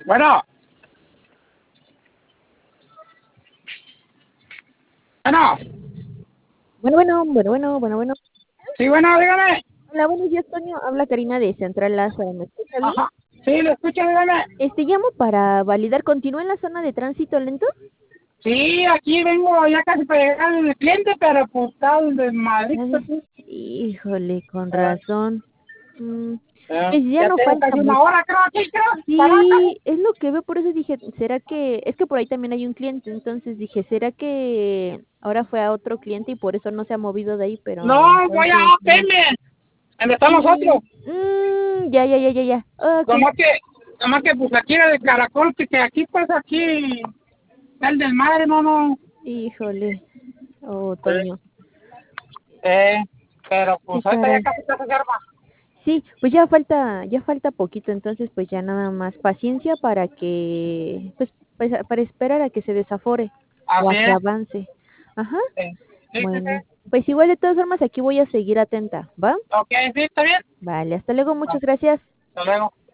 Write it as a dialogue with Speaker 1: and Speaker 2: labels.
Speaker 1: Bueno, bueno,
Speaker 2: Bueno.
Speaker 1: sí, bueno, dígame.
Speaker 2: Hola, buenos días, Toño. Habla Karina de Central Lázaro. ¿Me escucha bien?
Speaker 1: Ajá, sí, lo escucho, dígame.
Speaker 2: Llamo para validar. ¿Continúa en la zona de tránsito lento?
Speaker 1: Sí, aquí vengo ya casi para llegar al cliente, pero pues tal de Madrid, pues,
Speaker 2: Ay,
Speaker 1: sí.
Speaker 2: híjole, con
Speaker 1: Eh,
Speaker 2: razón. Mm, pues ya
Speaker 1: ya
Speaker 2: no
Speaker 1: tengo
Speaker 2: falta
Speaker 1: casi una
Speaker 2: mucho.
Speaker 1: hora, creo, aquí, creo, parada.
Speaker 2: Sí, es lo que veo, por eso dije, ¿será que...? Es que por ahí también hay un cliente, entonces dije, ¿será que ahora fue a otro cliente y por eso no se ha movido de ahí? Pero
Speaker 1: No, voy a
Speaker 2: entonces, no.
Speaker 1: APM, donde están los
Speaker 2: Mm,
Speaker 1: otros.
Speaker 2: ya. Ok.
Speaker 1: Nomás que pues aquí era de caracol, que aquí, pues aquí, el del madre, no, no.
Speaker 2: Híjole. Oh,
Speaker 1: Eh,
Speaker 2: Toño.
Speaker 1: eh, pero
Speaker 2: Qué
Speaker 1: pues ahorita ya
Speaker 2: caray.
Speaker 1: casi se arma.
Speaker 2: Sí, pues ya falta poquito, entonces pues ya nada más paciencia para que, pues para esperar a que se desafore o
Speaker 1: Así
Speaker 2: a que
Speaker 1: es.
Speaker 2: avance. Ajá,
Speaker 1: Sí,
Speaker 2: bueno,
Speaker 1: sí.
Speaker 2: pues igual de todas formas aquí voy a seguir atenta, ¿va?
Speaker 1: Ok, sí, está bien.
Speaker 2: Vale, hasta luego,
Speaker 1: Ah,
Speaker 2: muchas gracias.
Speaker 1: hasta luego.